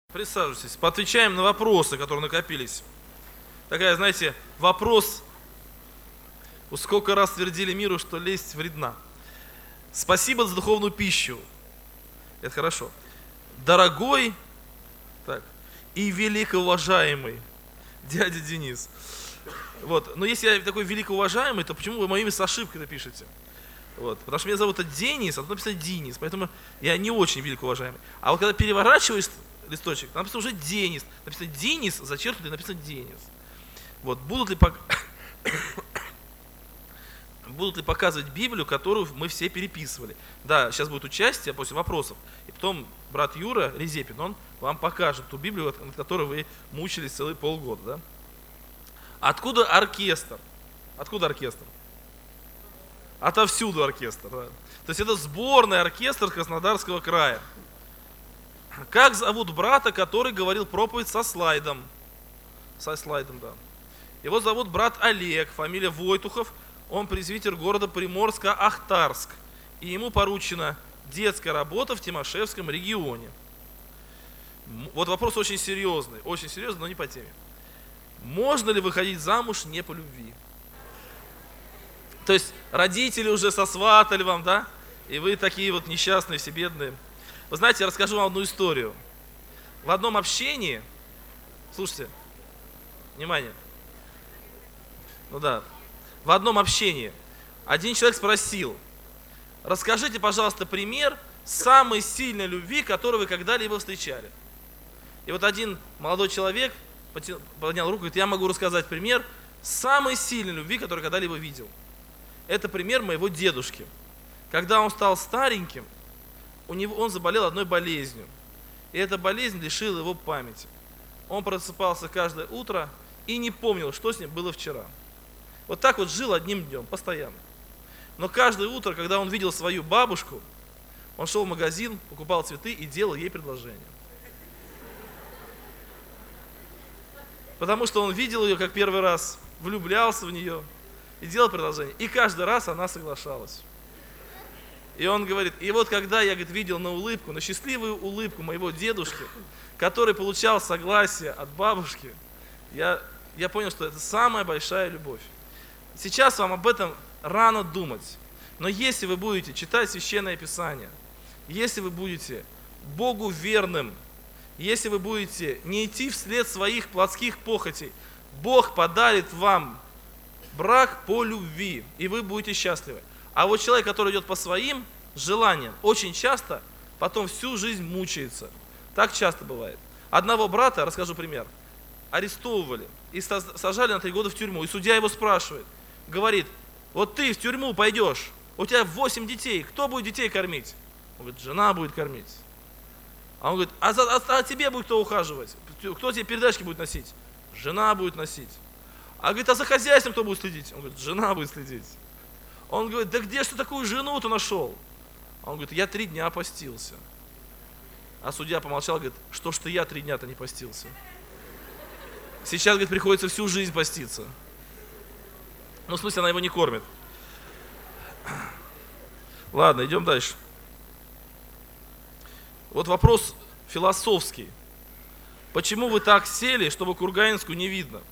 Присаживайтесь, поотвечаем на вопросы, которые накопились. Такая, знаете, вопрос, сколько раз твердили миру, что лесть вредна. Спасибо за духовную пищу. Это хорошо. Дорогой так, и великоуважаемый дядя Денис. Вот. Но если я такой великоуважаемый, то почему вы мое имя с ошибкой напишете? Вот. Потому что меня зовут Денис, а тут написано Денис, поэтому я не очень великоуважаемый. А вот когда переворачиваешь листочек, там написано уже Денис. Написано Денис, зачеркнуто и написано Денис. Вот. Будут ли показывать Библию, которую мы все переписывали? Да, сейчас будет участие после вопросов. И потом брат Юра Резепин, он вам покажет ту Библию, над которой вы мучились целые полгода. Да? Откуда оркестр? Откуда оркестр? Отовсюду оркестр. Да. То есть это сборный оркестр Краснодарского края. Как зовут брата, который говорил проповедь со слайдом? Со слайдом, да. Его зовут брат Олег, фамилия Войтухов. Он презвитер города Приморско-Ахтарск. И ему поручена детская работа в Тимошевском регионе. Вот вопрос очень серьезный, но не по теме. Можно ли выходить замуж не по любви? То есть родители уже сосватали вам, да? И вы такие вот несчастные, все бедные. Вы знаете, я расскажу вам одну историю. В одном общении, слушайте, внимание, в одном общении один человек спросил: расскажите, пожалуйста, пример самой сильной любви, которую вы когда-либо встречали. И вот один молодой человек поднял руку и говорит: я могу рассказать пример самой сильной любви, которую когда-либо видел. Это пример моего дедушки. Когда он стал стареньким, он заболел одной болезнью. И эта болезнь лишила его памяти. Он просыпался каждое утро и не помнил, что с ним было вчера. Вот так вот жил одним днем, постоянно. Но каждое утро, когда он видел свою бабушку, он шел в магазин, покупал цветы и делал ей предложение. Потому что он видел ее как первый раз, влюблялся в нее и делал предложение. И каждый раз она соглашалась. И он говорит, и вот когда я, говорит, видел на счастливую улыбку моего дедушки, который получал согласие от бабушки, я понял, что это самая большая любовь. Сейчас вам об этом рано думать. Но если вы будете читать Священное Писание, если вы будете Богу верным, если вы будете не идти вслед своих плотских похотей, Бог подарит вам брак по любви, и вы будете счастливы. А вот человек, который идет по своим желаниям, очень часто потом всю жизнь мучается. Так часто бывает. Одного брата, расскажу пример, арестовывали и сажали на 3 года в тюрьму. И судья его спрашивает, говорит: вот ты в тюрьму пойдешь, у тебя 8 детей, кто будет детей кормить? Он говорит: жена будет кормить. А он говорит: а тебе будет кто ухаживать? Кто тебе передачки будет носить? Жена будет носить. А говорит: а за хозяйством кто будет следить? Он говорит: жена будет следить. Он говорит: да где ж ты такую жену-то нашел? Он говорит: я 3 дня постился. А судья помолчал, говорит: что ж ты я 3 дня-то не постился? Сейчас, говорит, приходится всю жизнь поститься. Ну, в смысле, она его не кормит. Ладно, идем дальше. Вот вопрос философский. Почему вы так сели, чтобы Курганинскую не видно?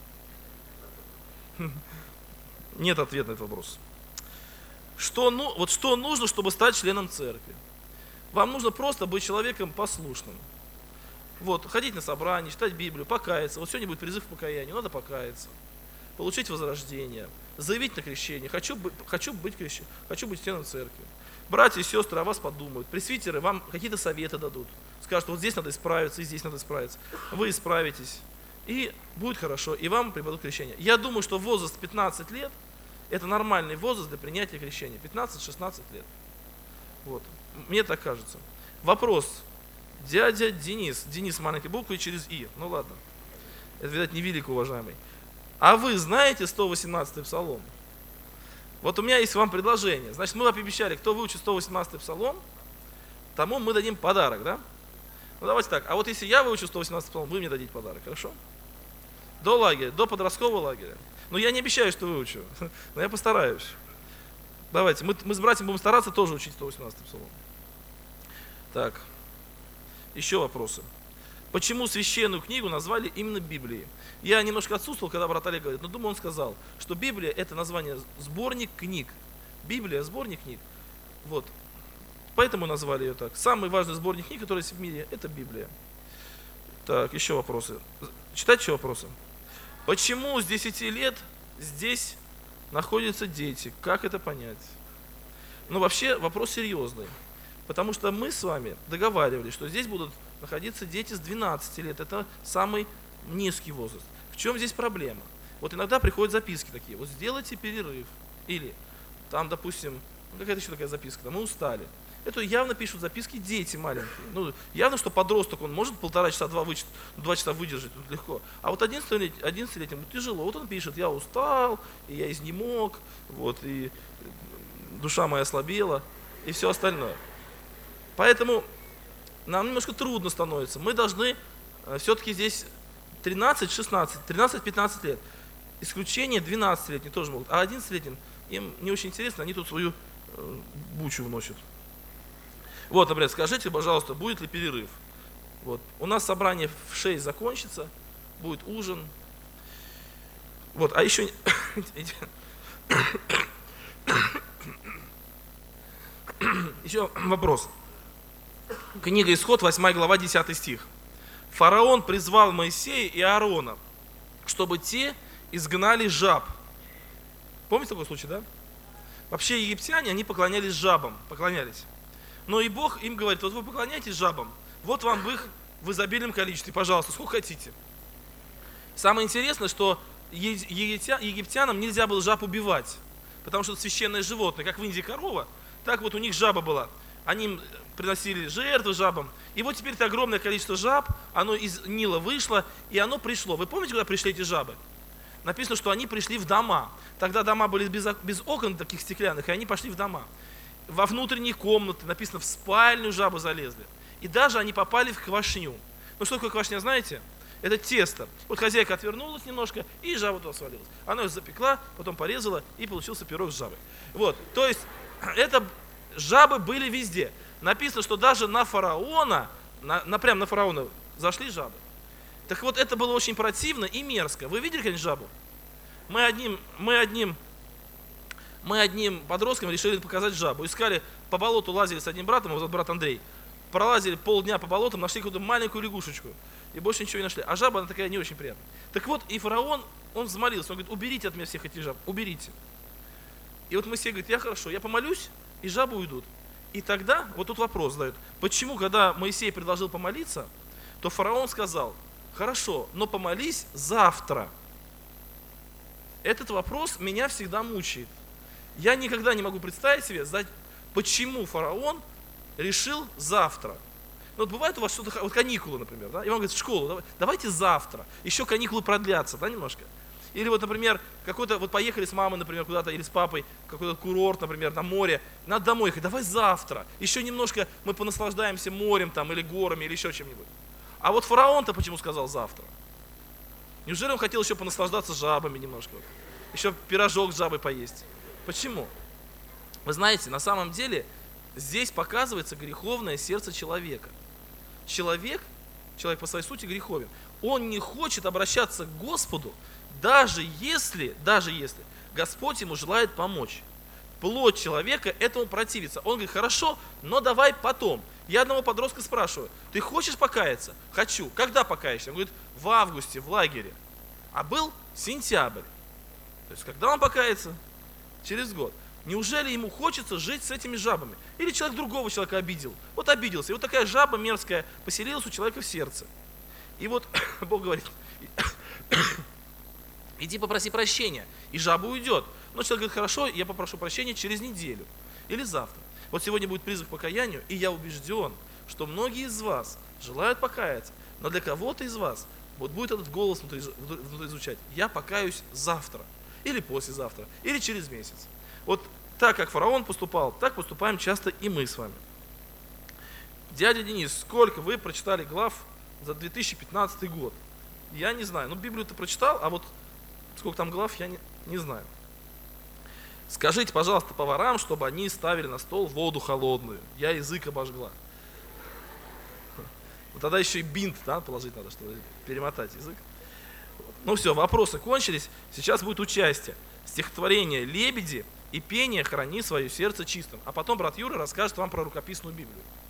Нет ответа на этот вопрос. Что нужно, чтобы стать членом церкви? Вам нужно просто быть человеком послушным. Вот, ходить на собрания, читать Библию, покаяться. Вот сегодня будет призыв к покаянию, надо покаяться. Получить возрождение, заявить на крещение. Хочу быть членом церкви. Братья и сестры о вас подумают. Пресвитеры вам какие-то советы дадут. Скажут: вот здесь надо исправиться, и здесь надо исправиться. Вы исправитесь, и будет хорошо, и вам преподадут крещение. Я думаю, что возраст 15 лет – это нормальный возраст для принятия крещения. 15-16 лет. Вот. Мне так кажется. Вопрос. Дядя Денис. Денис с маленькой буквой через «и». Ну ладно. Это, видать, не велико уважаемый. А вы знаете 118-й псалом? Вот у меня есть вам предложение. Значит, мы пообещали, кто выучит 118-й псалом, тому мы дадим подарок, да? Ну давайте так. А вот если я выучу 118-й псалом, вы мне дадите подарок, хорошо? До лагеря, до подросткового лагеря. Ну я не обещаю, что выучу, но я постараюсь. Давайте, мы с братьями будем стараться тоже учить 118-й псалом. Так, еще вопросы. Почему священную книгу назвали именно Библией? Я немножко отсутствовал, когда брат Олег говорит, но думаю, он сказал, что Библия это название сборник книг. Библия сборник книг. Вот. Поэтому назвали ее так. Самый важный сборник книг, который есть в мире, это Библия. Так, еще вопросы. Читать еще вопросы. Почему с 10 лет здесь находятся дети? Как это понять? Ну, вообще, вопрос серьезный. Потому что мы с вами договаривались, что здесь будут находиться дети с 12 лет. Это самый низкий возраст. В чем здесь проблема? Вот иногда приходят записки такие. Вот сделайте перерыв. Или там, допустим, какая-то еще такая записка. Там, мы устали. Это явно пишут записки дети маленькие. Ну, явно, что подросток, он может 1,5 часа, 2 часа выдержать, тут легко. А вот 11-летнему тяжело. Вот он пишет, я устал, и я изнемог, вот, и душа моя ослабела, и все остальное. Поэтому нам немножко трудно становится. Мы должны все-таки здесь 13-15 лет. Исключение 12-летние тоже могут. А 11-летним им не очень интересно, они тут свою бучу вносят. Вот, например, скажите, пожалуйста, будет ли перерыв? Вот. У нас собрание в 6 закончится, будет ужин. Вот, а еще... Еще вопрос. Книга Исход, 8 глава, 10 стих. Фараон призвал Моисея и Аарона, чтобы те изгнали жаб. Помните такой случай, да? Вообще египтяне, они поклонялись жабам, поклонялись. Но и Бог им говорит, вот вы поклоняетесь жабам, вот вам в их в изобильном количестве, пожалуйста, сколько хотите. Самое интересное, что египтянам нельзя было жаб убивать, потому что это священное животное, как в Индии корова, так вот у них жаба была. Они приносили жертвы жабам, и вот теперь это огромное количество жаб, оно из Нила вышло, и оно пришло. Вы помните, куда пришли эти жабы? Написано, что они пришли в дома. Тогда дома были без окон таких стеклянных, и они пошли в дома. Во внутренние комнаты, написано, в спальню жабы залезли. И даже они попали в квашню. Ну что такое квашня, знаете? Это тесто. Вот хозяйка отвернулась немножко, и жаба туда свалилась. Она ее запекла, потом порезала, и получился пирог с жабой. Вот, то есть, это жабы были везде. Написано, что даже на фараона, прямо на фараона зашли жабы. Так вот, это было очень противно и мерзко. Вы видели, конечно, жабу? Мы одним подросткам решили показать жабу. Искали, по болоту лазили с одним братом, вот брат Андрей. Пролазили полдня по болотам, нашли какую-то маленькую лягушечку. И больше ничего не нашли. А жаба, она такая не очень приятная. Так вот, и фараон, он взмолился. Он говорит, уберите от меня всех этих жаб, уберите. И вот Моисей говорит, я хорошо, я помолюсь, и жабы уйдут. И тогда, вот тут вопрос задают. Почему, когда Моисей предложил помолиться, то фараон сказал, хорошо, но помолись завтра. Этот вопрос меня всегда мучает. Я никогда не могу представить себе, почему фараон решил завтра. Ну, вот бывает у вас что-то, вот каникулы, например, да? И он говорит, в школу, давайте завтра, еще каникулы продлятся, да, немножко. Или вот, например, вот поехали с мамой, например, куда-то, или с папой, какой-то курорт, например, на море, надо домой ехать, давай завтра, еще немножко мы понаслаждаемся морем там, или горами, или еще чем-нибудь. А вот фараон-то почему сказал завтра? Неужели он хотел еще понаслаждаться жабами немножко? Еще пирожок с жабой поесть? Почему? Вы знаете, на самом деле, здесь показывается греховное сердце человека. Человек по своей сути греховен. Он не хочет обращаться к Господу, даже если Господь ему желает помочь. Плоть человека этому противится. Он говорит, хорошо, но давай потом. Я одного подростка спрашиваю, ты хочешь покаяться? Хочу. Когда покаешься? Он говорит, в августе, в лагере. А был сентябрь. То есть, когда он покается? Через год. Неужели ему хочется жить с этими жабами? Или человек другого человека обидел? Вот обиделся. И вот такая жаба мерзкая поселилась у человека в сердце. И вот Бог говорит, иди попроси прощения, и жаба уйдет. Но человек говорит, хорошо, я попрошу прощения через неделю или завтра. Вот сегодня будет призыв к покаянию, и я убежден, что многие из вас желают покаяться, но для кого-то из вас вот будет этот голос внутри звучать, я покаюсь завтра, или послезавтра, или через месяц. Вот так, как фараон поступал, так поступаем часто и мы с вами. Дядя Денис, сколько вы прочитали глав за 2015 год? Я не знаю, Библию-то прочитал, а вот сколько там глав, я не знаю. Скажите, пожалуйста, поварам, чтобы они ставили на стол воду холодную. Я язык обожгла. Вот тогда еще и бинт, да, положить надо, чтобы перемотать язык. Ну все, вопросы кончились. Сейчас будет участие. Стихотворение «Лебеди» и пение «Храни свое сердце чистым». А потом брат Юра расскажет вам про рукописную Библию.